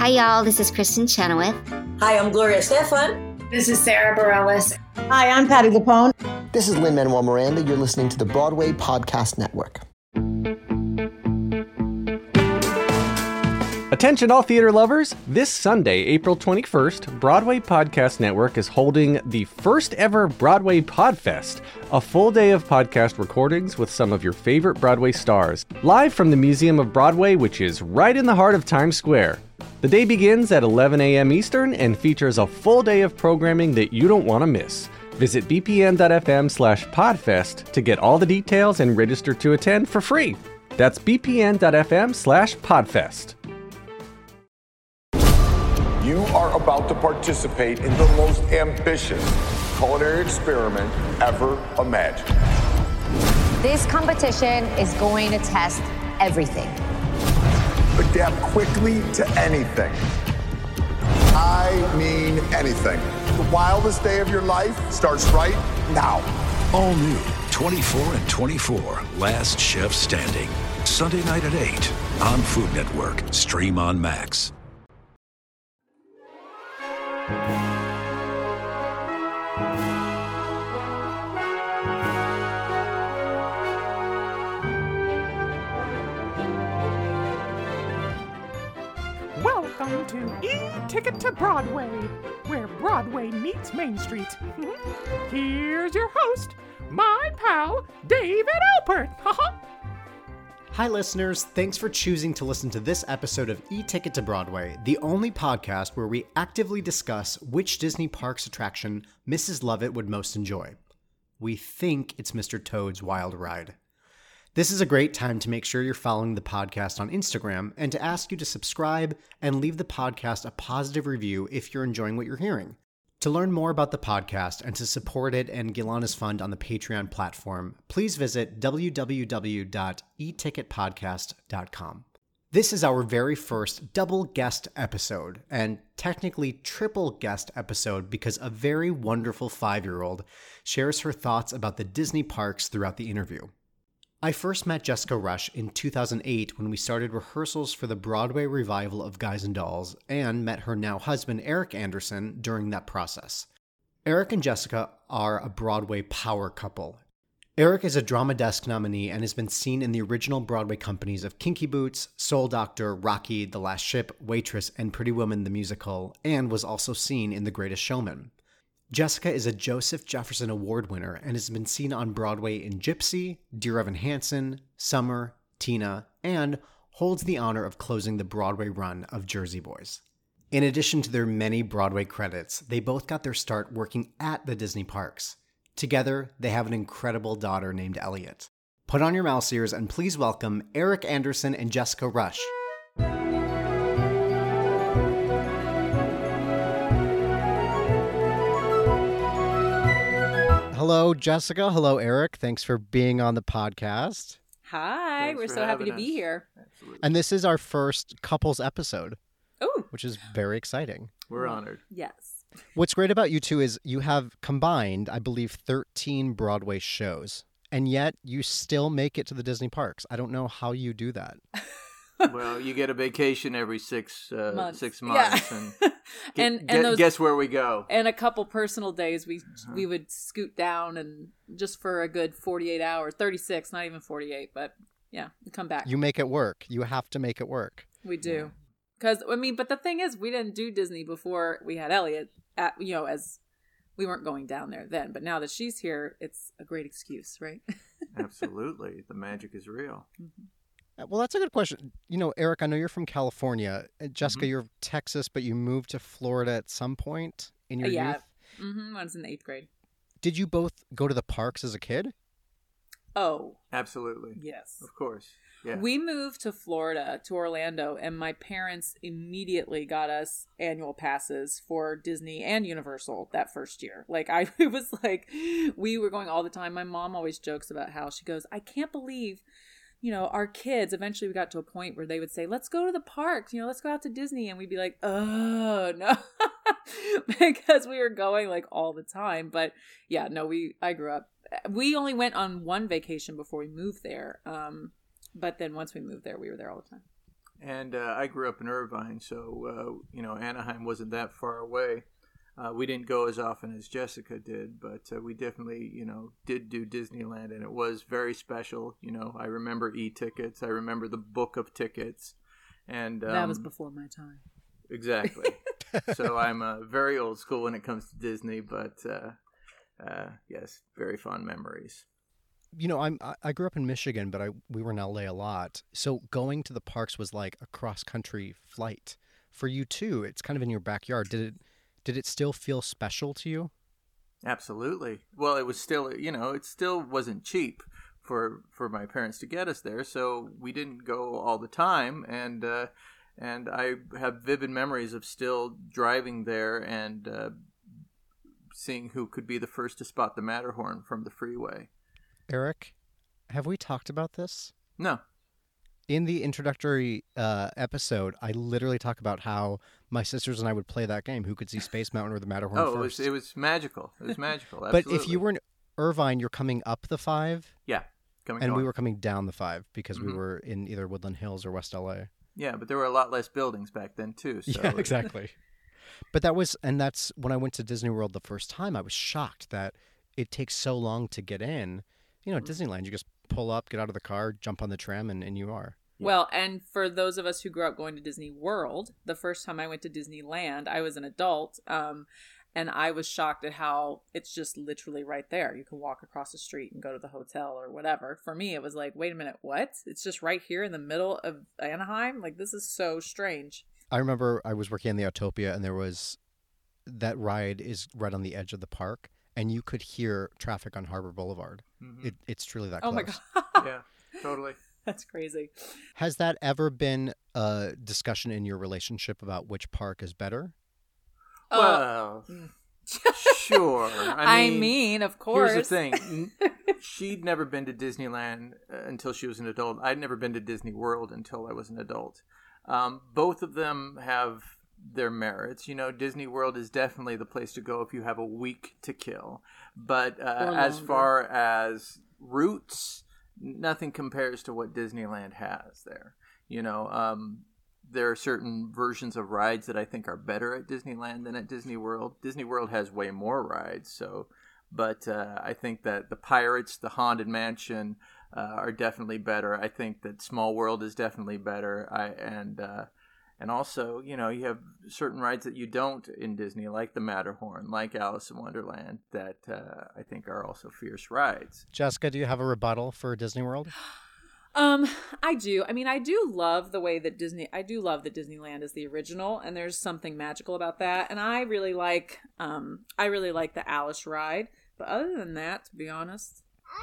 Hi, y'all. This is Kristen Chenoweth. Hi, I'm Gloria Stefan. This is Sarah Bareilles. Hi, I'm Patti LuPone. This is Lin-Manuel Miranda. You're listening to the Broadway Podcast Network. Attention all theater lovers! This Sunday, April 21st, Broadway Podcast Network is holding the first ever Broadway Podfest, a full day of podcast recordings with some of your favorite Broadway stars, live from the Museum of Broadway, which is right in the heart of Times Square. The day begins at 11 a.m. Eastern and features a full day of programming that you don't want to miss. Visit bpn.fm/podfest to get all the details and register to attend for free. That's bpn.fm/podfest. You are about to participate in the most ambitious culinary experiment ever imagined. This competition is going to test everything. Adapt quickly to anything. I mean anything. The wildest day of your life starts right now. All new 24 and 24, Last Chef Standing. Sunday night at 8 on Food Network. Stream on Max. Welcome to E-Ticket to Broadway, where Broadway meets Main Street. Here's your host, my pal, David Alpert. Hi, listeners. Thanks for choosing to listen to this episode of E-Ticket to Broadway, the only podcast where we actively discuss which Disney Parks attraction Mrs. Lovett would most enjoy. We think it's Mr. Toad's Wild Ride. This is a great time to make sure you're following the podcast on Instagram and to ask you to subscribe and leave the podcast a positive review if you're enjoying what you're hearing. To learn more about the podcast and to support it and Gilanis Fund on the Patreon platform, please visit www.eticketpodcast.com. This is our very first double guest episode, and technically triple guest episode because a very wonderful 5-year-old shares her thoughts about the Disney parks throughout the interview. I first met Jessica Rush in 2008 when we started rehearsals for the Broadway revival of Guys and Dolls, and met her now husband Eric Anderson during that process. Eric and Jessica are a Broadway power couple. Eric is a Drama Desk nominee and has been seen in the original Broadway companies of Kinky Boots, Soul Doctor, Rocky, The Last Ship, Waitress, and Pretty Woman the Musical, and was also seen in The Greatest Showman. Jessica is a Joseph Jefferson Award winner and has been seen on Broadway in Gypsy, Dear Evan Hansen, Summer, Tina, and holds the honor of closing the Broadway run of Jersey Boys. In addition to their many Broadway credits, they both got their start working at the Disney parks. Together, they have an incredible daughter named Elliot. Put on your mouse ears and please welcome Eric Anderson and Jessica Rush. Hello, Jessica. Hello, Eric. Thanks for being on the podcast. Hi. We're so happy to be here. Absolutely. And this is our first couples episode. Oh. Which is very exciting. We're honored. Yes. What's great about you two is you have combined, I believe, 13 Broadway shows, and yet you still make it to the Disney parks. I don't know how you do that. Well, you get a vacation every 6 months, yeah. and guess where we go. And a couple personal days, we would scoot down and just for a good 48 hours, 36, not even 48, but yeah, we come back. You make it work. You have to make it work. We do. Because, but the thing is, we didn't do Disney before we had Elliot, as we weren't going down there then. But now that she's here, it's a great excuse, right? Absolutely. The magic is real. Mm-hmm. Well, that's a good question. Eric, I know you're from California. Jessica, You're Texas, but you moved to Florida at some point in your youth? Mm-hmm. I was in the 8th grade. Did you both go to the parks as a kid? Oh. Absolutely. Yes. Of course. Yeah. We moved to Florida, to Orlando, and my parents immediately got us annual passes for Disney and Universal that first year. It was like we were going all the time. My mom always jokes about how she goes, I can't believe our kids, eventually we got to a point where they would say, let's go to the parks, let's go out to Disney. And we'd be like, oh, no, because we were going all the time. But yeah, no, I grew up. We only went on one vacation before we moved there. But then once we moved there, we were there all the time. And I grew up in Irvine, so, Anaheim wasn't that far away. We didn't go as often as Jessica did, but we definitely, did do Disneyland, and it was very special. I remember e-tickets. I remember the book of tickets. And that was before my time. Exactly. So I'm very old school when it comes to Disney, but yes, very fond memories. I grew up in Michigan, but we were in LA a lot. So going to the parks was like a cross-country flight. For you too, it's kind of in your backyard. Did it still feel special to you? Absolutely. Well, it was still, it still wasn't cheap for my parents to get us there, so we didn't go all the time, and I have vivid memories of still driving there and seeing who could be the first to spot the Matterhorn from the freeway. Eric, have we talked about this? No. In the introductory episode, I literally talk about how my sisters and I would play that game. Who could see Space Mountain or the Matterhorn first? It was magical. It was magical. But if you were in Irvine, you're coming up the 5? Yeah. We were coming down the 5 because we were in either Woodland Hills or West LA. Yeah, but there were a lot less buildings back then, too. So yeah, exactly. But that's when I went to Disney World the first time, I was shocked that it takes so long to get in. Disneyland, you just pull up, get out of the car, jump on the tram, and you are. Yeah. Well, and for those of us who grew up going to Disney World, the first time I went to Disneyland, I was an adult, and I was shocked at how it's just literally right there. You can walk across the street and go to the hotel or whatever. For me, it was like, wait a minute, what? It's just right here in the middle of Anaheim? Like, this is so strange. I remember I was working in the Autopia, and there was that ride is right on the edge of the park, and you could hear traffic on Harbor Boulevard. Mm-hmm. It's truly that close. Oh my God. Yeah, totally. That's crazy. Has that ever been a discussion in your relationship about which park is better? Well, sure. I mean, of course. Here's the thing. She'd never been to Disneyland until she was an adult. I'd never been to Disney World until I was an adult. Both of them have their merits. Disney World is definitely the place to go if you have a week to kill. But as far as routes, nothing compares to what Disneyland has there. There are certain versions of rides that I think are better at Disneyland than at Disney World. Disney World has way more rides, but I think that the Pirates, the Haunted Mansion are definitely better. I think that Small World is definitely better. And also, you have certain rides that you don't in Disney, like the Matterhorn, like Alice in Wonderland, that I think are also fierce rides. Jessica, do you have a rebuttal for Disney World? I do. I mean, I do love the way that Disneyland is the original, and there's something magical about that. And I really like the Alice ride. But other than that, to be honest,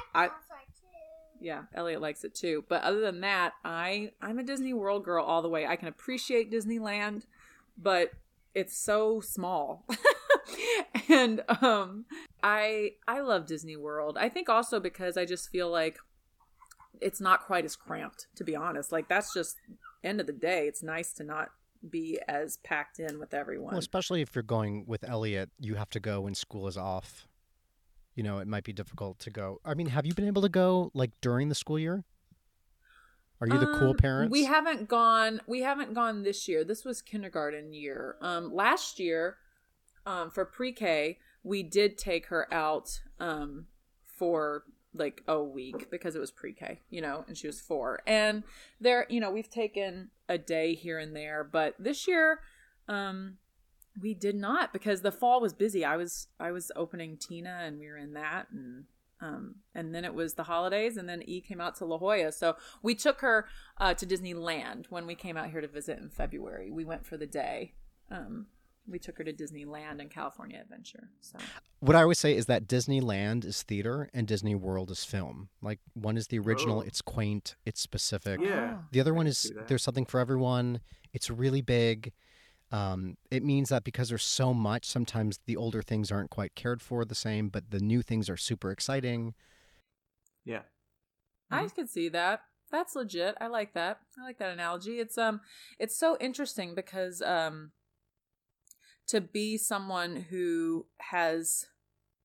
yeah, Elliot likes it too. But other than that, I'm a Disney World girl all the way. I can appreciate Disneyland, but it's so small. And I love Disney World. I think also because I just feel like it's not quite as cramped, to be honest. Like, that's just end of the day. It's nice to not be as packed in with everyone. Well, especially if you're going with Elliot, you have to go when school is off. It might be difficult to go. I mean, have you been able to go like during the school year? Are you the cool parents? We haven't gone this year. This was kindergarten year. Last year, for pre-K, we did take her out for like a week because it was pre-K, and she was 4. And there, we've taken a day here and there, but this year, we did not, because the fall was busy. I was opening Tina, and we were in that, and then it was the holidays, and then E came out to La Jolla. So we took her to Disneyland when we came out here to visit in February. We went for the day. We took her to Disneyland and California Adventure. So what I always say is that Disneyland is theater and Disney World is film. Like, one is the original, it's quaint, it's specific. Yeah. The other one is there's something for everyone. It's really big. It means that because there's so much, sometimes the older things aren't quite cared for the same, but the new things are super exciting. Yeah. I could see that. That's legit. I like that. I like that analogy. It's so interesting because to be someone who has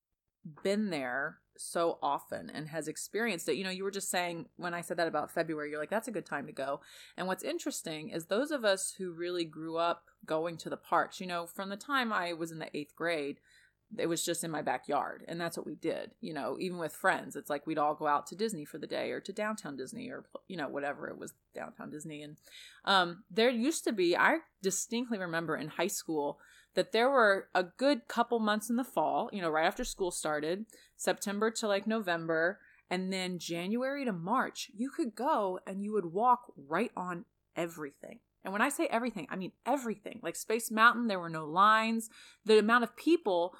been there so often and has experienced it. You were just saying when I said that about February, you're like, that's a good time to go. And what's interesting is those of us who really grew up going to the parks, from the time I was in the 8th grade, it was just in my backyard. And that's what we did, even with friends. It's like we'd all go out to Disney for the day or to downtown Disney or, whatever it was, downtown Disney. And there used to be, I distinctly remember in high school that there were a good couple months in the fall, right after school started, September to like November, and then January to March, you could go and you would walk right on everything. And when I say everything, I mean everything. Like Space Mountain, there were no lines. The amount of people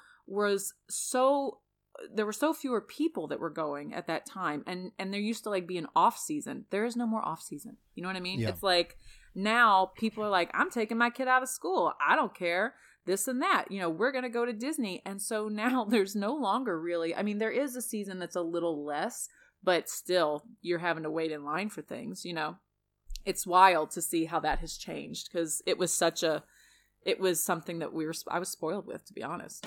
there were so fewer people that were going at that time. And there used to like be an off season. There is no more off season. You know what I mean? Yeah. It's like now people are like, I'm taking my kid out of school. I don't care. This and that, we're going to go to Disney. And so now there's no longer really, I mean, there is a season that's a little less, but still you're having to wait in line for things, It's wild to see how that has changed because it was something that I was spoiled with, to be honest.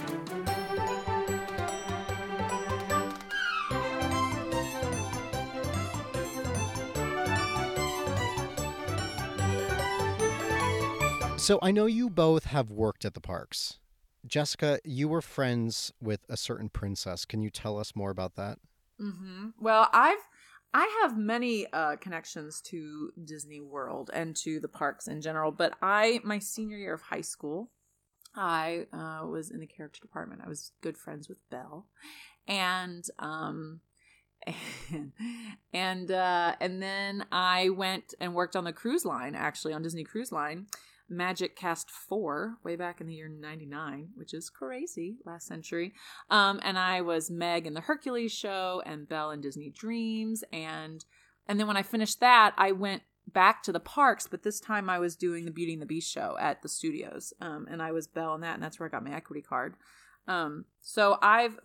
So I know you both have worked at the parks. Jessica, you were friends with a certain princess. Can you tell us more about that? Mm-hmm. Well, I have many connections to Disney World and to the parks in general, but my senior year of high school, I was in the character department. I was good friends with Belle, and then I went and worked on the cruise line, actually on Disney Cruise Line, Magic Cast 4, way back in the year 99, which is crazy, last century. And I was Meg in the Hercules show and Belle in Disney Dreams. And then when I finished that, I went back to the parks, but this time I was doing the Beauty and the Beast show at the studios. And I was Belle in that, and that's where I got my equity card. So I've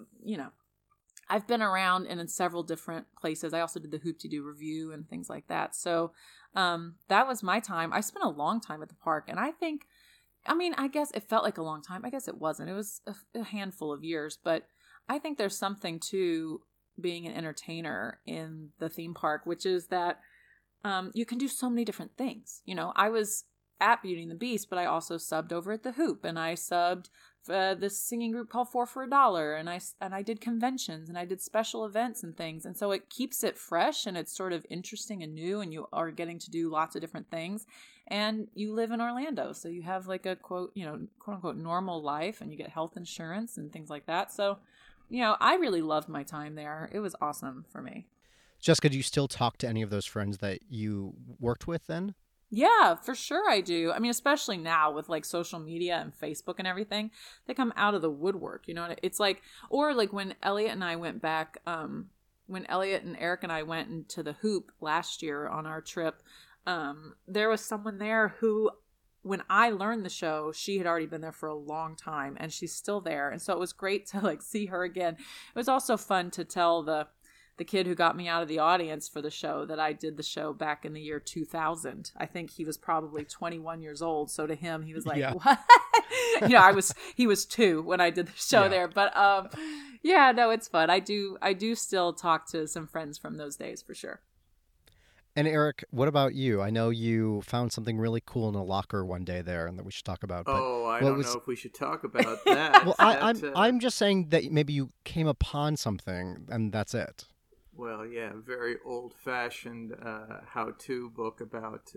been around and in several different places. I also did the Hoop-Dee-Doo review and things like that. So that was my time. I spent a long time at the park. And I guess it felt like a long time. I guess it wasn't. It was a handful of years. But I think there's something to being an entertainer in the theme park, which is that you can do so many different things. I was at Beauty and the Beast, but I also subbed over at the Hoop. And I subbed this singing group called 4 for $1, and I did conventions and I did special events and things, and so it keeps it fresh and it's sort of interesting and new, and you are getting to do lots of different things, and you live in Orlando, so you have like a quote unquote normal life, and you get health insurance and things like that. So I really loved my time there. It was awesome for me. Jessica, do you still talk to any of those friends that you worked with then? Yeah, for sure I do. I mean, especially now with like social media and Facebook and everything, they come out of the woodwork. It's like, or like when Elliot and I went back, when Elliot and Eric and I went into the Hoop last year on our trip, there was someone there who, when I learned the show, she had already been there for a long time and she's still there. And so it was great to like see her again. It was also fun to tell the kid who got me out of the audience for the show that I did the show back in the year 2000. I think he was probably 21 years old. So to him, he was like, what? He was 2 when I did the show there. But no, it's fun. I do still talk to some friends from those days for sure. And Eric, what about you? I know you found something really cool in a locker one day there and that we should talk about. But I don't know if we should talk about that. Well, I'm just saying that maybe you came upon something and that's it. Well, yeah, very old-fashioned how-to book about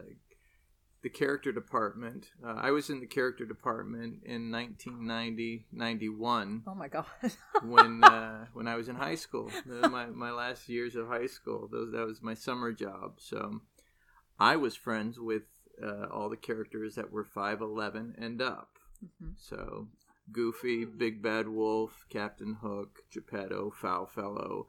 the character department. I was in the character department in 1990-91. Oh my God! when I was in high school, my last years of high school, that was my summer job. So I was friends with all the characters that were 5'11" and up. Mm-hmm. So Goofy, Big Bad Wolf, Captain Hook, Geppetto, Foulfellow.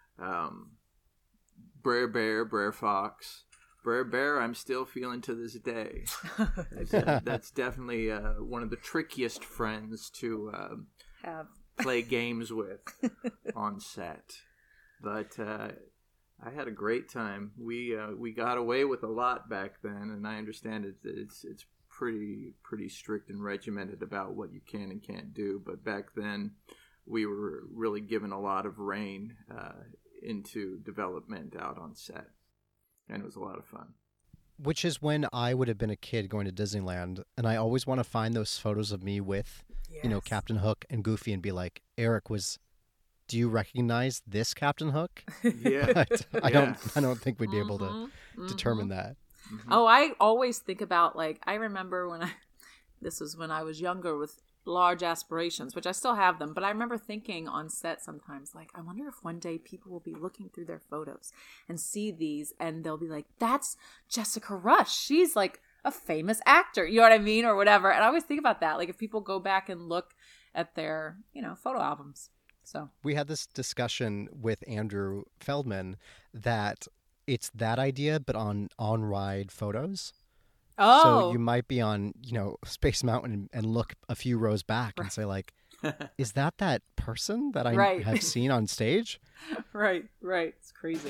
Brer Bear, Brer Fox. Brer Bear I'm still feeling to this day. That's definitely one of the trickiest friends to play games with on set. But I had a great time. We got away with a lot back then, and I understand it's pretty strict and regimented about what you can and can't do. But back then, we were really given a lot of rein into development out on set, and it was a lot of fun. Which is when I would have been a kid going to Disneyland, and I always want to find those photos of me with, Captain Hook and Goofy, and be like, Eric do you recognize this Captain Hook? Yeah. But I don't think we'd be able to determine that. Mm-hmm. Oh, I always think about, like, I remember this was when I was younger with large aspirations, which I still have them, but I remember thinking on set sometimes, like, I wonder if one day people will be looking through their photos and see these and they'll be like, that's Jessica Rush. She's like a famous actor, you know what I mean? Or whatever. And I always think about that. Like, if people go back and look at their, photo albums. So we had this discussion with Andrew Feldman that it's that idea, but on ride photos. Oh, so you might be on, Space Mountain and look a few rows back and say, like, is that person that I have seen on stage? Right. It's crazy.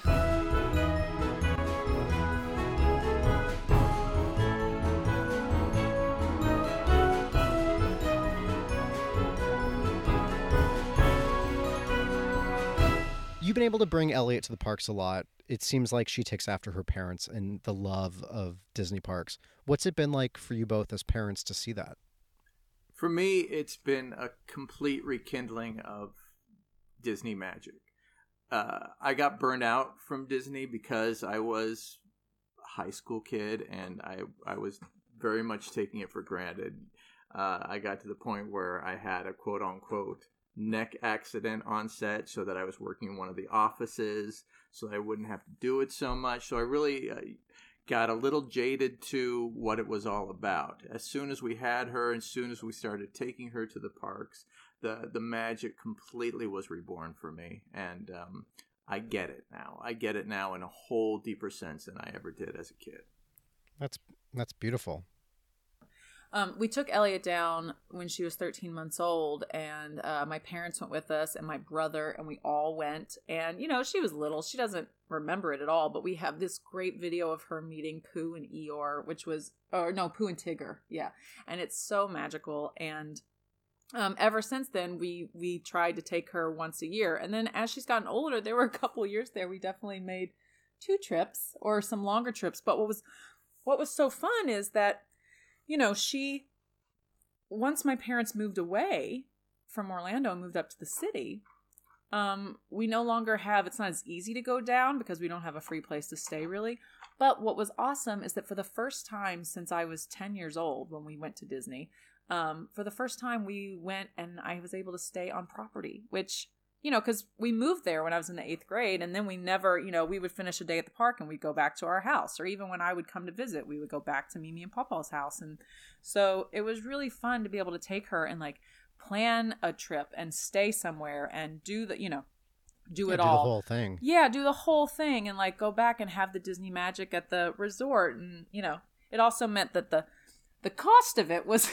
You've been able to bring Elliot to the parks a lot. It seems like she takes after her parents and the love of Disney parks. What's it been like for you both as parents to see that? For me, it's been a complete rekindling of Disney magic. I got burned out from Disney because I was a high school kid and I was very much taking it for granted. I got to the point where I had a quote-unquote neck accident on set so that I was working in one of the offices so that I wouldn't have to do it so much. So I really got a little jaded to what it was all about. As soon as we had her, as soon as we started taking her to the parks, the magic completely was reborn for me. And I get it now. I get it now in a whole deeper sense than I ever did as a kid. That's beautiful. We took Elliot down when she was 13 months old, and my parents went with us and my brother, and we all went. And, she was little. She doesn't remember it at all, but we have this great video of her meeting Pooh and Eeyore, Pooh and Tigger. Yeah. And it's so magical. And ever since then, we tried to take her once a year. And then as she's gotten older, there were a couple of years there, we definitely made 2 trips or some longer trips. But what was so fun is that, once my parents moved away from Orlando and moved up to the city, we no longer it's not as easy to go down because we don't have a free place to stay really. But what was awesome is that for the first time since I was 10 years old when we went to Disney, for the first time we went and I was able to stay on property, which, because we moved there when I was in the 8th grade, and then we never, we would finish a day at the park and we'd go back to our house. Or even when I would come to visit, we would go back to Mimi and Pawpaw's house. And so it was really fun to be able to take her and like plan a trip and stay somewhere and do the, do it all. Do the whole thing. Yeah, do the whole thing and like go back and have the Disney magic at the resort. And, it also meant that the cost of it was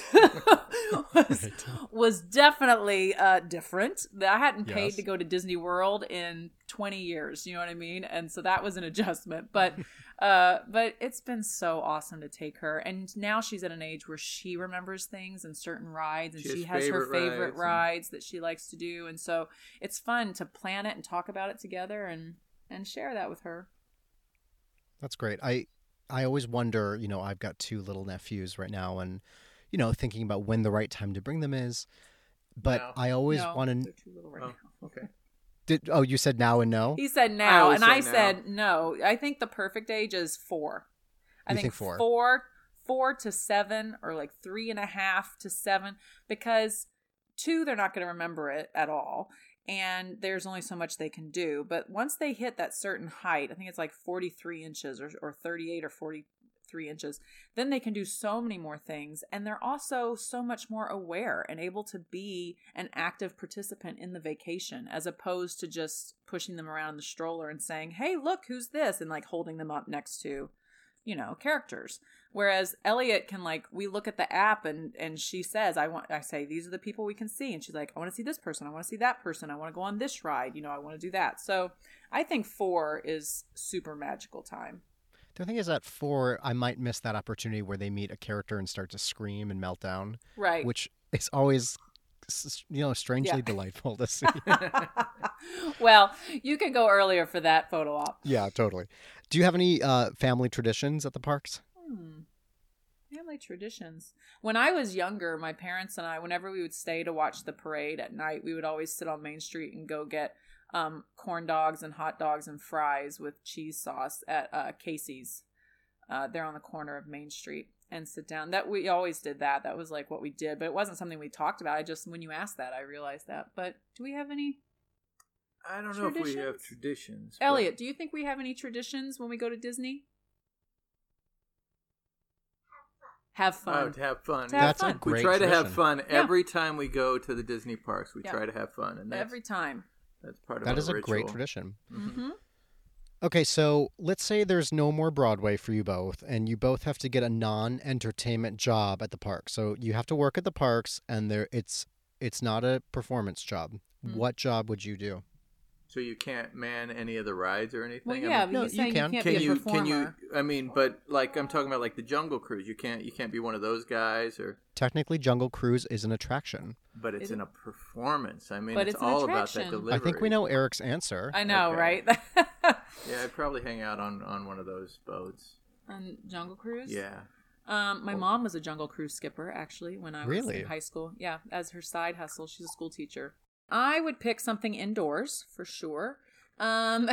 was definitely different. I hadn't paid to go to Disney World in 20 years, you know what I mean? And so that was an adjustment. But it's been so awesome to take her. And now she's at an age where she remembers things and certain rides, and she has her favorite rides that she likes to do. And so it's fun to plan it and talk about it together and share that with her. That's great. I always wonder, I've got 2 little nephews right now and, thinking about when the right time to bring them is. But I always want to... They're too little right now. Okay. You said now and no? He said now, and I said no. I think the perfect age is 4. I think 4 to 7, or like 3.5 to 7, because 2, they're not going to remember it at all. And there's only so much they can do. But once they hit that certain height, I think it's like 43 inches or 38 or 43 inches, then they can do so many more things. And they're also so much more aware and able to be an active participant in the vacation, as opposed to just pushing them around in the stroller and saying, hey, look, who's this? And like holding them up next to, characters. Whereas Elliot can we look at the app and she says, I say, these are the people we can see. And she's like, I want to see this person. I want to see that person. I want to go on this ride. I want to do that. So I think 4 is super magical time. The thing is, at 4, I might miss that opportunity where they meet a character and start to scream and melt down. Right. Which is always strangely delightful to see. Well, you can go earlier for that photo op. Yeah, totally. Do you have any family traditions at the parks? Family traditions. When I was younger, my parents and I, whenever we would stay to watch the parade at night, we would always sit on Main Street and go get corn dogs and hot dogs and fries with cheese sauce at Casey's. They're on the corner of Main Street, and sit down. That we always did that. That was like what we did, but it wasn't something we talked about. When you asked that, I realized that. But do we have any? I don't know if we have traditions. Elliot, do you think we have any traditions when we go to Disney? Have fun. Oh, have fun. That's a great We try to have tradition. fun every time we go to the Disney parks. We try to have fun, and every time. That's part of that our is a ritual. great tradition. Mm-hmm. Okay, so let's say there's no more Broadway for you both, and you both have to get a non-entertainment job at the park. So you have to work at the parks, and it's not a performance job. Mm-hmm. What job would you do? So you can't man any of the rides or anything? Well, yeah, but you can't be a performer. Can you? I mean, but like I'm talking about, like the Jungle Cruise. You can't be one of those guys, or technically, Jungle Cruise is an attraction. But it's in a performance. I mean, but it's an all attraction. about that delivery. I think we know Eric's answer. I know, right? Yeah, I'd probably hang out on one of those boats. On Jungle Cruise? Yeah. My mom was a Jungle Cruise skipper, actually, when I was Really? in high school. Yeah, as her side hustle. She's a school teacher. I would pick something indoors, for sure. And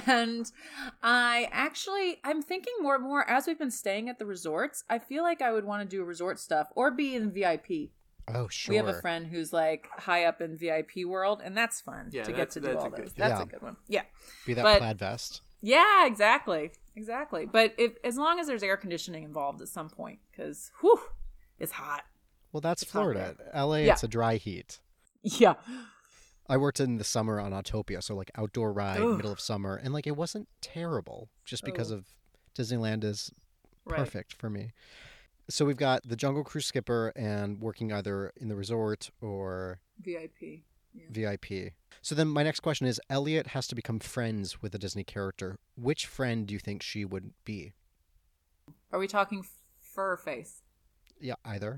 I'm thinking more and more, as we've been staying at the resorts, I feel like I would want to do resort stuff or be in VIP. Oh, sure. We have a friend who's like high up in VIP world, and that's fun to get to do all those. That's a good one. Yeah. Be that plaid vest. Yeah, exactly. But as long as there's air conditioning involved at some point, because it's hot. Well, that's Florida. LA, it's a dry heat. Yeah. I worked in the summer on Autopia, so like outdoor ride, middle of summer, and like it wasn't terrible just because of Disneyland is perfect for me. So we've got the Jungle Cruise skipper and working either in the resort or VIP. Yeah. VIP. So then my next question is, Elliot has to become friends with a Disney character. Which friend do you think she would be? Are we talking fur face? Yeah, either.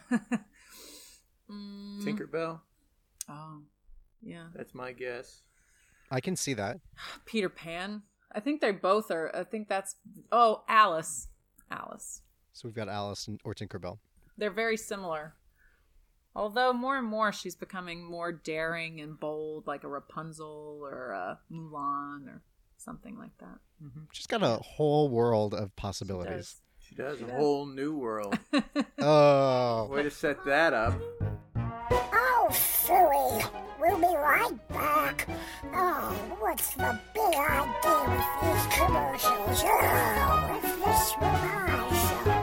Tinkerbell? Oh, yeah. That's my guess. I can see that. Peter Pan? I think they both are. I think that's... Oh, Alice. So we've got Alice or Tinkerbell. They're very similar. Although more and more she's becoming more daring and bold, like a Rapunzel or a Mulan or something like that. Mm-hmm. She's got a whole world of possibilities. She does. A whole new world. Oh. Way to set that up. Oh, silly. We'll be right back. Oh, what's the big idea with these commercials? Oh, is this my show?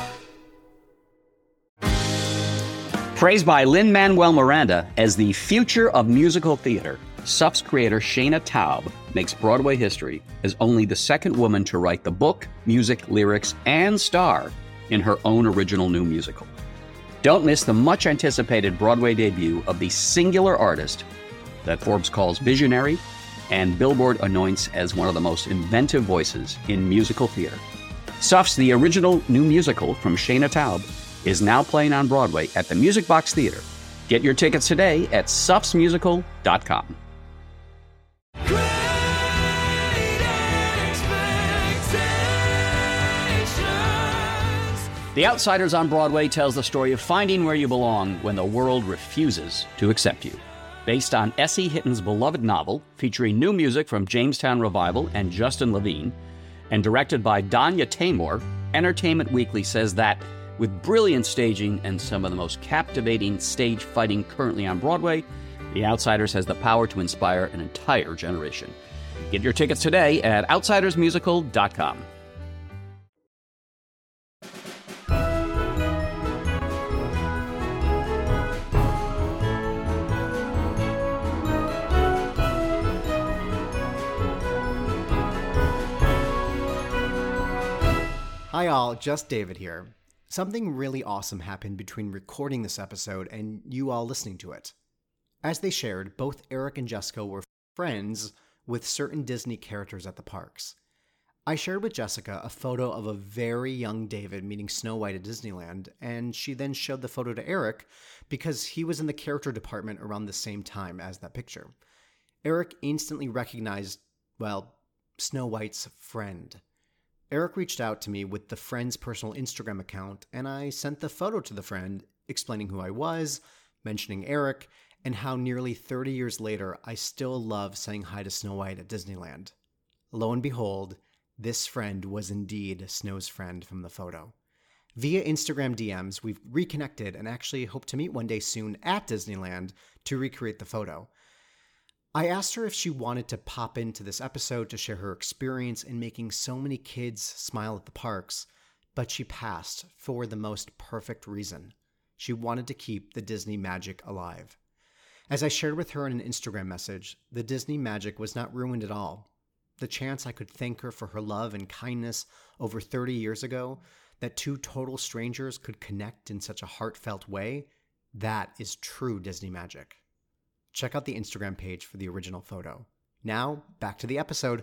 Praised by Lin-Manuel Miranda as the future of musical theater, SUP's creator Shana Taub makes Broadway history as only the second woman to write the book, music, lyrics, and star in her own original new musical. Don't miss the much-anticipated Broadway debut of the singular artist that Forbes calls visionary and Billboard anoints as one of the most inventive voices in musical theater. SUP's The Original New Musical from Shana Taub is now playing on Broadway at the Music Box Theater. Get your tickets today at supsmusical.com. The Outsiders on Broadway tells the story of finding where you belong when the world refuses to accept you. Based on S.E. Hitton's beloved novel, featuring new music from Jamestown Revival and Justin Levine, and directed by Danya Taymor, Entertainment Weekly says that with brilliant staging and some of the most captivating stage fighting currently on Broadway, The Outsiders has the power to inspire an entire generation. Get your tickets today at outsidersmusical.com. Hi all, just David here. Something really awesome happened between recording this episode and you all listening to it. As they shared, both Eric and Jessica were friends with certain Disney characters at the parks. I shared with Jessica a photo of a very young David meeting Snow White at Disneyland, and she then showed the photo to Eric because he was in the character department around the same time as that picture. Eric instantly recognized, well, Snow White's friend. Eric reached out to me with the friend's personal Instagram account, and I sent the photo to the friend, explaining who I was, mentioning Eric, and how nearly 30 years later I still love saying hi to Snow White at Disneyland. Lo and behold, this friend was indeed Snow's friend from the photo. Via Instagram DMs, we've reconnected and actually hope to meet one day soon at Disneyland to recreate the photo. I asked her if she wanted to pop into this episode to share her experience in making so many kids smile at the parks, but she passed for the most perfect reason. She wanted to keep the Disney magic alive. As I shared with her in an Instagram message, the Disney magic was not ruined at all. The chance I could thank her for her love and kindness over 30 years ago, that two total strangers could connect in such a heartfelt way, that is true Disney magic. Check out the Instagram page for the original photo. Now, back to the episode.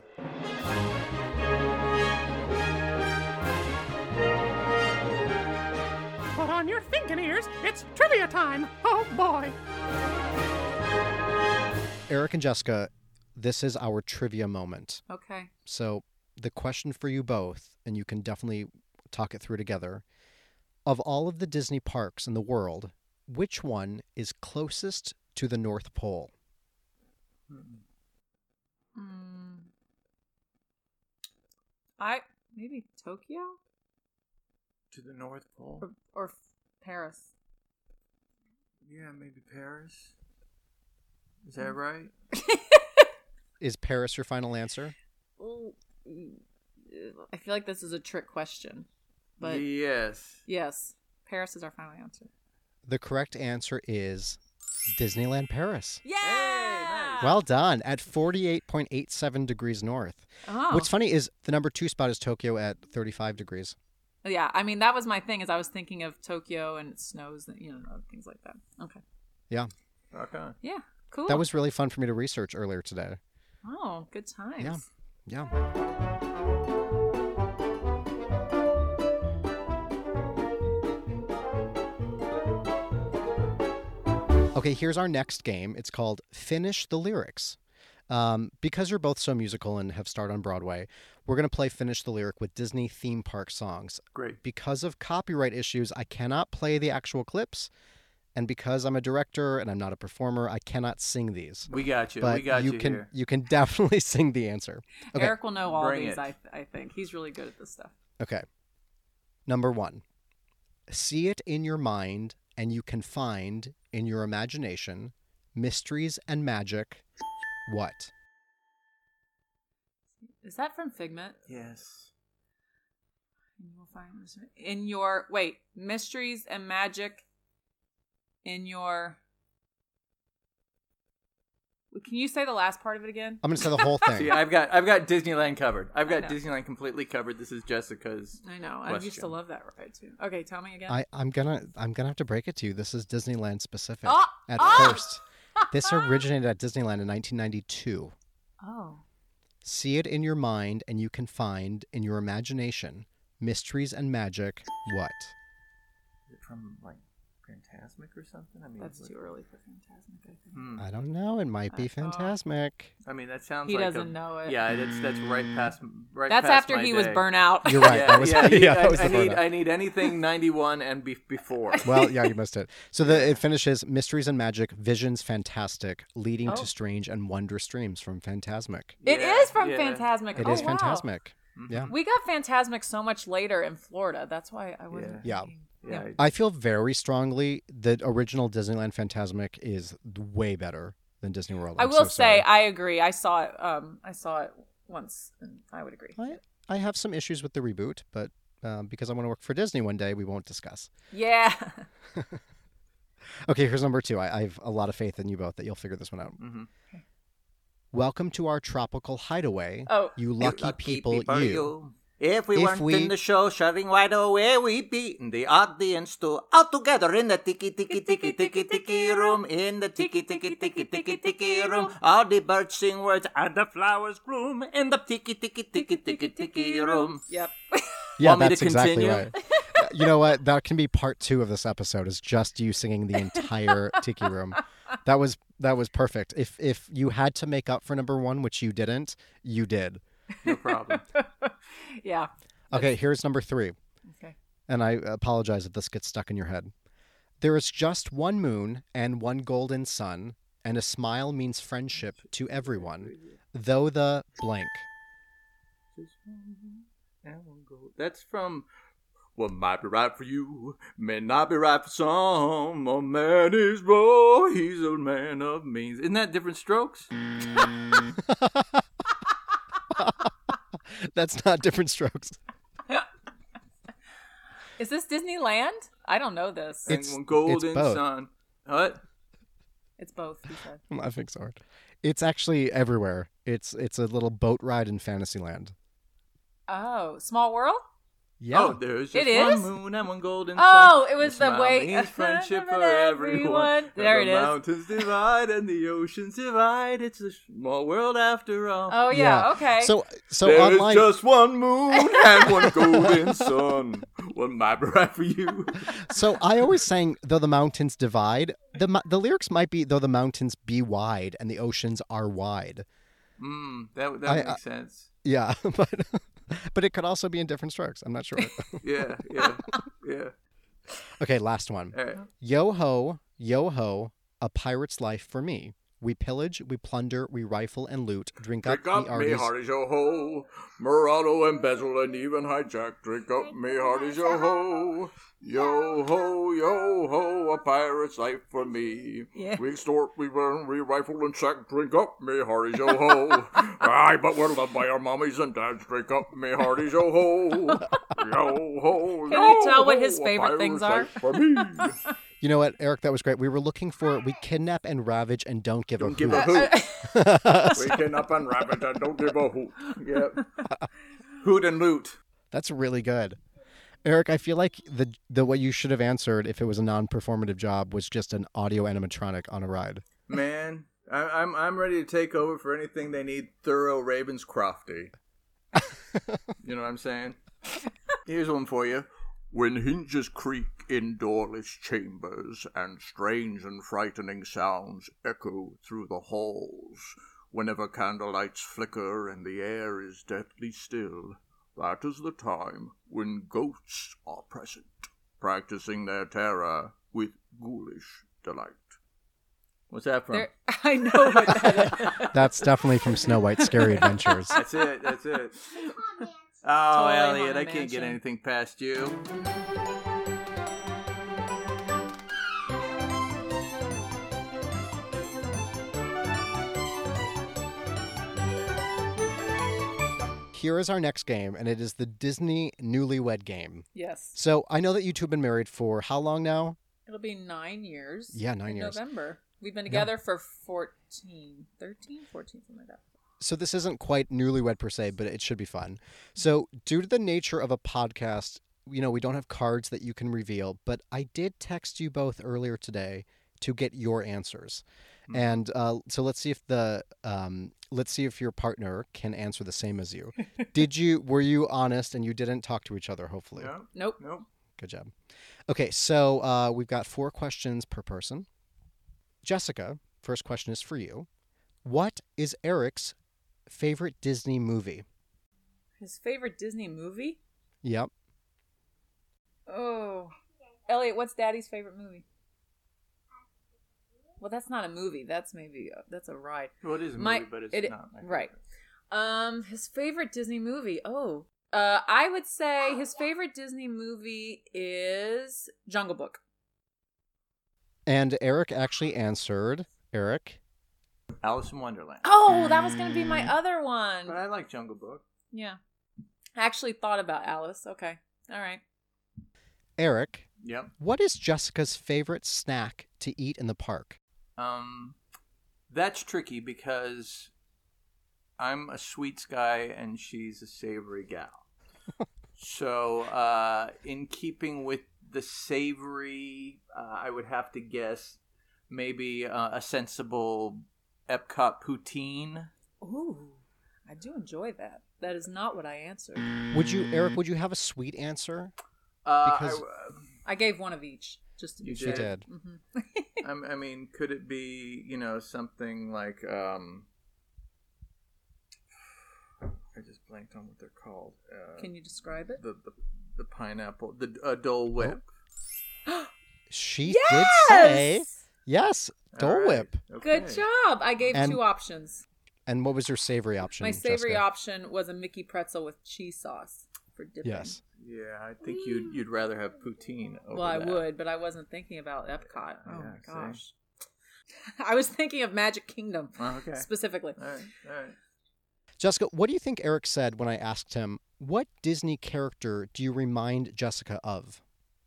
Put on your thinking ears. It's trivia time. Oh, boy. Eric and Jessica, this is our trivia moment. Okay. So the question for you both, and you can definitely talk it through together. Of all of the Disney parks in the world, which one is closest to the North Pole? Maybe Tokyo? To the North Pole? Or Paris. Yeah, maybe Paris. Is that right? Is Paris your final answer? I feel like this is a trick question. But yes, Paris is our final answer. The correct answer is Disneyland Paris. Yeah! Hey, nice. Well done, at 48.87 degrees north. Oh. What's funny is the number 2 spot is Tokyo at 35 degrees. Yeah, I mean, that was my thing, is I was thinking of Tokyo and it snows, things like that. Okay. Yeah. Okay. Yeah, cool. That was really fun for me to research earlier today. Oh, good times. Yeah. Okay, here's our next game. It's called Finish the Lyrics. Because you're both so musical and have starred on Broadway, we're going to play Finish the Lyric with Disney theme park songs. Great. Because of copyright issues, I cannot play the actual clips. And because I'm a director and I'm not a performer, I cannot sing these. We got you. But we got you can you can definitely sing the answer. Okay. Eric will know all Bring these, it. I think. He's really good at this stuff. Okay. Number 1. See it in your mind and you can find in your imagination mysteries and magic. What? Is that from Figment? Yes. And you will find in your mysteries and magic in your. Can you say the last part of it again? I'm going to say the whole thing. See, I've got Disneyland covered. I've got Disneyland completely covered. This is Jessica's. I know. question. I used to love that ride too. Okay, tell me again. I'm gonna have to break it to you. This is Disneyland specific. Oh! At Oh! first, this originated at Disneyland in 1992. Oh. See it in your mind, and you can find in your imagination mysteries and magic. What? Is it from Fantasmic or something? I mean, That's too early for Fantasmic, I think. I don't know. It might be Fantasmic. I mean, that sounds He like doesn't know it. Yeah, that's right past. That's past after my he was day. burnt out. You're right. That was I the need burnout. I need anything 91 and before. Well, yeah, you missed it. So it finishes mysteries and magic, visions fantastic, leading to strange and wondrous dreams from Fantasmic. It is from Fantasmic. It Oh, is wow. Fantasmic. Yeah. We got Fantasmic so much later in Florida. That's why I wouldn't. Yeah. Yeah. I feel very strongly the original Disneyland Fantasmic is way better than Disney World. I will say I agree. I saw it once, and I would agree. I have some issues with the reboot, but because I want to work for Disney one day, we won't discuss. Yeah. Okay, here's number 2. I have a lot of faith in you both that you'll figure this one out. Mm-hmm. Welcome to our tropical hideaway. Oh, you lucky people, you. If we weren't in the show, shouting wide away, we'd beaten the audience too. All together in the tiki tiki tiki tiki tiki room, in the tiki tiki tiki tiki tiki room. All the birds sing words and the flowers bloom in the tiki tiki tiki tiki tiki room. Yep. Yeah, Want me that's to exactly continue? right. You know what? That can be part 2 of this episode. Is just you singing the entire Tiki Room. That was perfect. If you had to make up for number 1, which you didn't, you did. No problem. Yeah. Okay, here's number 3. Okay. And I apologize if this gets stuck in your head. There is just one moon and one golden sun, and a smile means friendship to everyone, though the blank. That's from What Might Be Right For You May Not Be Right For Some. A man is raw, he's a man of means. Isn't that Different Strokes? That's not Different Strokes. Is this Disneyland? I don't know this. It's Golden both. Sun. What? It's both, he said. I'm laughing so hard. It's actually everywhere. It's a little boat ride in Fantasyland. Oh, Small World? Yeah. Oh, there's just It one is? moon and one golden Oh, sun. it was The the smile way- means friendship for everyone. everyone. There And it the is. mountains divide and the oceans divide. It's a small world after all. Oh, yeah, okay. So There's online, just one moon and one golden sun. What might be right for you? so I always sang though the mountains divide. The lyrics might be though the mountains be wide and the oceans are wide. That makes sense. Yeah, but it could also be in Different Strokes. I'm not sure. Yeah. Okay, last one. All right. Yo ho, a pirate's life for me. We pillage, we plunder, we rifle and loot. Drink up, Drink up, me hearties, yo ho. Murado, embezzle, and even hijack. Drink up, me hearties, yo ho. Yo ho, a pirate's life for me. Yeah. We extort, we burn, we rifle and sack. Drink up, me hearties, yo ho. Aye, but we're loved by our mommies and dads. Drink up, me hearties, yo ho. Yo ho, Can you tell what ho, his a favorite things pirate's are? life for me. You know what, Eric? That was great. We were looking for we kidnap and ravage and don't give a Give hoot. a hoot. We kidnap and rabbit and don't give a hoot. Yep. Hoot and loot. That's really good. Eric, I feel like the way you should have answered if it was a non-performative job was just an audio animatronic on a ride. Man, I'm ready to take over for anything they need thorough Ravenscrofty. You know what I'm saying? Here's one for you. When hinges creak in doorless chambers, and strange and frightening sounds echo through the halls, whenever candlelights flicker and the air is deathly still, that is the time when ghosts are present, practicing their terror with ghoulish delight. What's that from? I know what that is. That's definitely from Snow White's Scary Adventures. That's it. Oh, Totally Elliot, Haunted I can't get Mansion. anything past you. Here is our next game, and it is the Disney Newlywed Game. Yes. So I know that you two have been married for how long now? It'll be 9 years. Yeah, 9 in years. November. We've been together for 14, something like that. So this isn't quite newlywed per se, but it should be fun. So due to the nature of a podcast, we don't have cards that you can reveal, but I did text you both earlier today to get your answers. And so let's see if your partner can answer the same as you. Were you honest and you didn't talk to each other, hopefully? Nope. Good job. Okay, so we've got 4 questions per person. Jessica, first question is for you. What is Eric's favorite Disney movie? His favorite Disney movie? Yep. Oh. Elliot, what's Daddy's favorite movie? Well, that's not a movie. That's that's a ride. Well, it is a movie, but it's not my favorite. Right. His favorite Disney movie. Oh. I would say his favorite Disney movie is Jungle Book. And Eric actually answered. Eric? Alice in Wonderland. Oh, that was going to be my other one. But I like Jungle Book. Yeah. I actually thought about Alice. Okay. All right. Eric? Yep. What is Jessica's favorite snack to eat in the park? That's tricky because I'm a sweets guy and she's a savory gal. So, in keeping with the savory, I would have to guess maybe a sensible Epcot poutine. Ooh, I do enjoy that. That is not what I answered. Eric, would you have a sweet answer? Because I gave one of each. Just to be sure. You did. Mm-hmm. I mean, could it be, something like, I just blanked on what they're called. Can you describe it? The pineapple, the Dole Whip. She did say yes, Dole right. Whip. Okay. Good job. I gave 2 options. And what was your savory option? My savory Jessica? option was a Mickey pretzel with cheese sauce for dipping. Yes. Yeah, I think you'd rather have poutine over Well, I that. would, but I wasn't thinking about Epcot. Oh Yeah, my gosh. I was thinking of Magic Kingdom specifically. All right. Jessica, what do you think Eric said when I asked him, what Disney character do you remind Jessica of?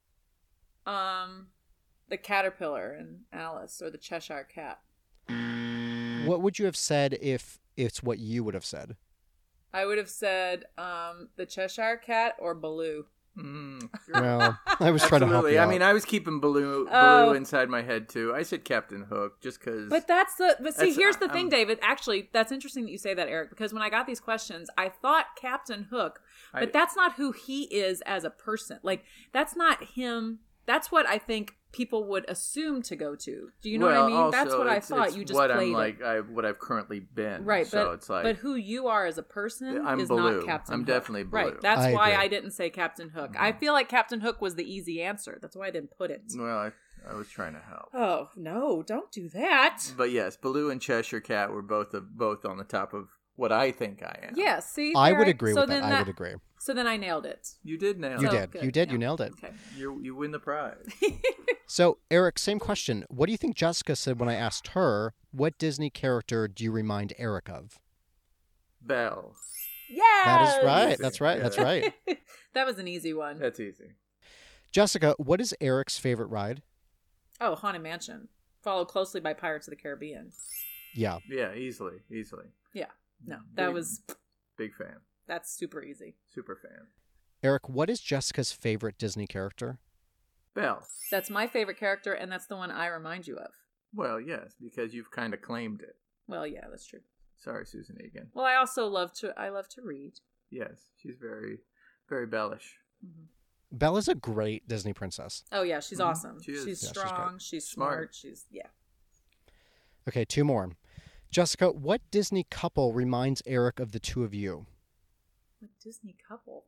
The caterpillar in Alice, or the Cheshire Cat. What would you have said if it's what you would have said? I would have said the Cheshire Cat or Baloo. Well, I was trying to help you out. I mean, I was keeping Baloo inside my head too. I said Captain Hook just because. But here's the thing, David. Actually, that's interesting that you say that, Eric, because when I got these questions, I thought Captain Hook, but that's not who he is as a person. Like, that's not him. That's what I think people would assume to go to. Do you know what I mean? Also, that's what I thought. You just what played I'm like. What I've currently been. Right, so it's like, but who you are as a person I'm is Baloo. not Captain I'm Hook. definitely Baloo. Right. That's I why agree. I didn't say Captain Hook. I feel like Captain Hook was the easy answer. That's why I didn't put it. Well, I was trying to help. Oh no! Don't do that. But yes, Baloo and Cheshire Cat were both on the top of what I think I am. Yeah. See, I there would agree with then that. I would agree. So then I nailed it. You did nail You it. did. Good. You did. Yeah. You nailed it. Okay. You win the prize. So, Eric, same question. What do you think Jessica said when I asked her, what Disney character do you remind Eric of? Belle. Yeah. That is right. That's right. Yeah. That's right. That was an easy one. That's easy. Jessica, what is Eric's favorite ride? Oh, Haunted Mansion, followed closely by Pirates of the Caribbean. Yeah. Yeah, easily. Yeah. No, that was big fan. That's super easy. Super fan. Eric, what is Jessica's favorite Disney character? Belle. That's my favorite character, and that's the one I remind you of. Well, yes, because you've kind of claimed it. Well, yeah, that's true. Sorry, Susan Egan. Well, I also love to read. Yes, she's very, very bellish. Mm-hmm. Belle is a great Disney princess. Oh yeah, she's awesome. She is. She's Yeah, strong. She's smart. She's Okay, 2 more. Jessica, what Disney couple reminds Eric of the two of you? What Disney couple?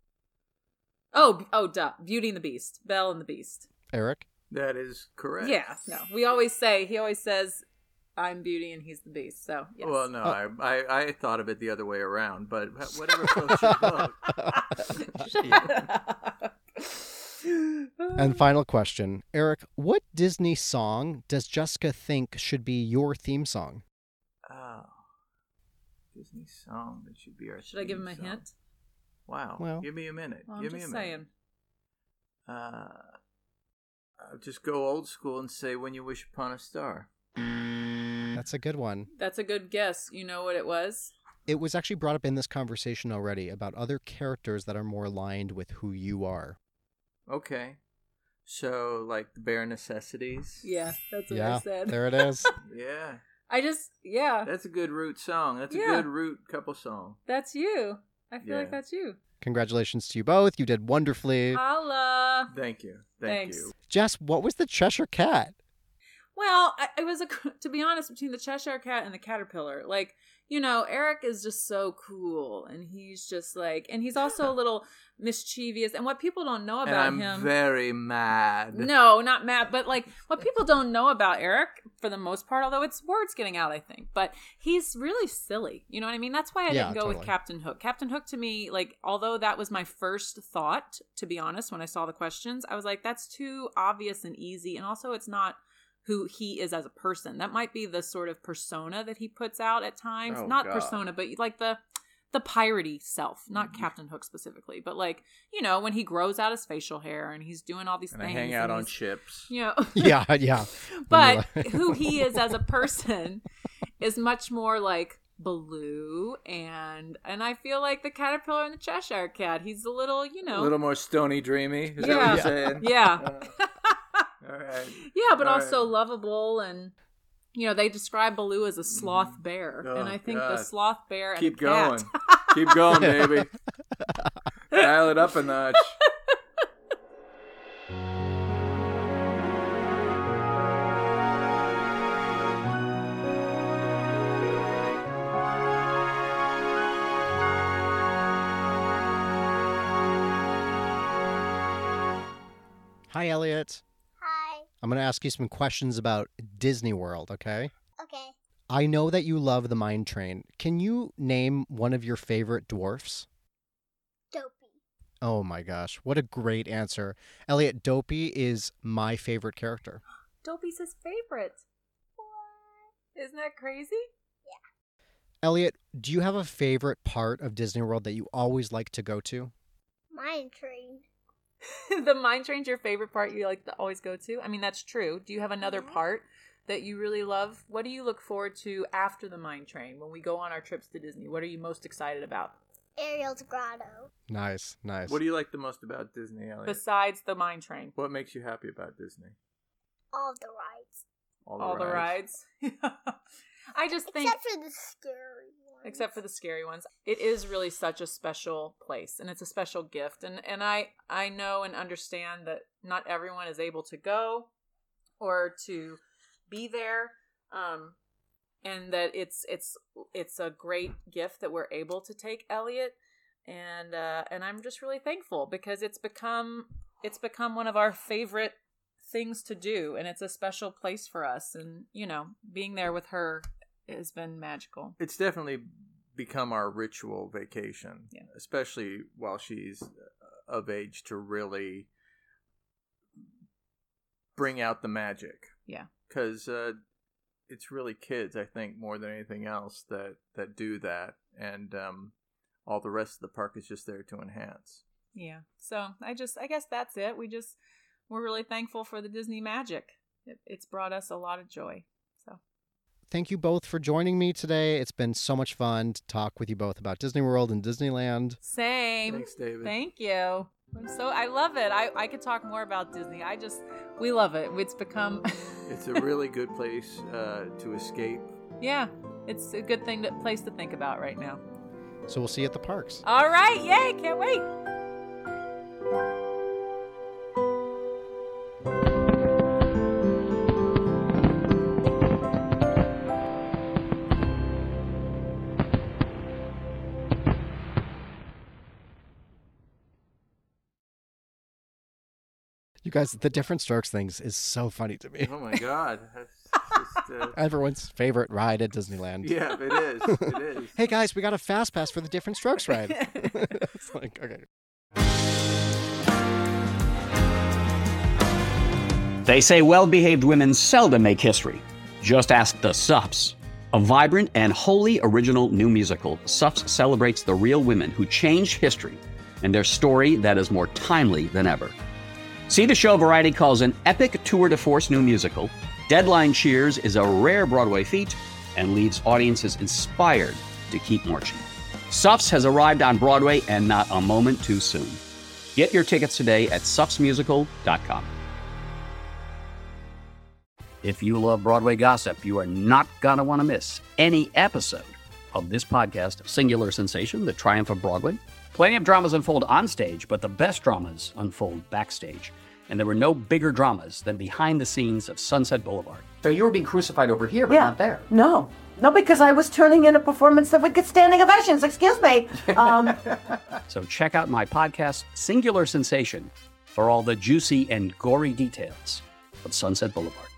Oh, duh. Beauty and the Beast. Belle and the Beast. Eric? That is correct. Yeah, no. He always says, I'm Beauty and he's the Beast. So, yes. Well, no, I thought of it the other way around, but whatever floats your boat. Shut up. And final question. Eric, what Disney song does Jessica think should be your theme song? Oh. Disney song that should be our Should I give him a song. hint? Wow. Well, give me a minute. Well, give I'm me just a minute. saying. I'll just go old school and say When You Wish Upon a Star. That's a good one. That's a good guess. You know what it was? It was actually brought up in this conversation already about other characters that are more aligned with who you are. Okay. So, like the bare necessities? Yeah, that's what Yeah, I said. there it is. Yeah. Yeah. That's a good root song. That's a Yeah. good root couple song. That's you. I feel like Yeah. that's you. Congratulations to you both. You did wonderfully. Holla. Thank you. Thanks. You. Jess, what was the Cheshire Cat? Well, it was to be honest, between the Cheshire Cat and the Caterpillar. Like, you know, Eric is just so cool, and he's just like, and he's also a little mischievous. And what people don't know about and I'm him, very mad. no, not mad, but like what people don't know about Eric, for the most part, although it's words getting out, I think, but he's really silly. You know what I mean? That's why I didn't go with Captain Hook. Captain Hook to me, like, although that was my first thought, to be honest, when I saw the questions, I was like, that's too obvious and easy, and also it's not who he is as a person. That might be the sort of persona that he puts out at times. Oh, not God. persona, but like the piratey self, not Captain Hook specifically, but like, you know, when he grows out his facial hair and he's doing all these And things. I hang out on he's- ships. You know. Yeah. But who he is as a person is much more like Baloo, and I feel like the caterpillar and the Cheshire Cat. He's a little, a little more stony dreamy. Is that Yeah. what you're saying? Yeah. All right. Yeah, but All also right. lovable, and they describe Baloo as a sloth bear, Oh, and I think the God. sloth bear and Keep the cat. going. Keep going, baby. Dial it up a notch. Hi, Elliot. Hi. I'm going to ask you some questions about Disney World, okay? Okay. I know that you love the mine train. Can you name one of your favorite dwarfs? Dopey. Oh my gosh, what a great answer. Elliot, Dopey is my favorite character. Dopey's his favorite. Isn't that crazy? Elliot, do you have a favorite part of Disney World that you always like to go to? Mine train. The mine train's your favorite part you like to always go to? I mean, that's true. Do you have another Mm-hmm. part that you really love? What do you look forward to after the mine train when we go on our trips to Disney? What are you most excited about? Ariel's Grotto. Nice, nice. What do you like the most about Disney, Elliot? Besides the mine train. What makes you happy about Disney? All the rides. All the rides. I just think... Except for the scary ones. Except for the scary ones. It is really such a special place, and it's a special gift. And I know and understand that not everyone is able to go or to be there, and that it's a great gift that we're able to take Elliot, and I'm just really thankful because it's become one of our favorite things to do, and it's a special place for us, and being there with her has been magical. It's definitely become our ritual vacation, especially while she's of age to really bring out the magic. Yeah. Because it's really kids, I think, more than anything else that do that. And all the rest of the park is just there to enhance. Yeah. So I guess that's it. We're really thankful for the Disney magic. It's brought us a lot of joy. So Thank you both for joining me today. It's been so much fun to talk with you both about Disney World and Disneyland. Same. Thanks, David. Thank you. I love it. I could talk more about Disney. We love it. It's become... It's a really good place to escape. Yeah. It's a good place to think about right now. So we'll see you at the parks. All right. Yay. Can't wait. You guys, the Different Strokes things is so funny to me. Oh my God. Everyone's favorite ride at Disneyland. Yeah, it is. It is. Hey guys, we got a fast pass for the Different Strokes ride. It's like, okay. They say well-behaved women seldom make history. Just ask the Sups. A vibrant and wholly original new musical, Sups celebrates the real women who changed history and their story that is more timely than ever. See the show Variety calls an epic tour de force new musical. Deadline cheers is a rare Broadway feat and leaves audiences inspired to keep marching. Sups has arrived on Broadway and not a moment too soon. Get your tickets today at supsmusical.com. If you love Broadway gossip, you are not going to want to miss any episode of this podcast, Singular Sensation, The Triumph of Broadway. Plenty of dramas unfold on stage, but the best dramas unfold backstage. And there were no bigger dramas than behind the scenes of Sunset Boulevard. So you were being crucified over here, but not there. No, because I was turning in a performance that would get standing ovations. Excuse me. So check out my podcast, Singular Sensation, for all the juicy and gory details of Sunset Boulevard.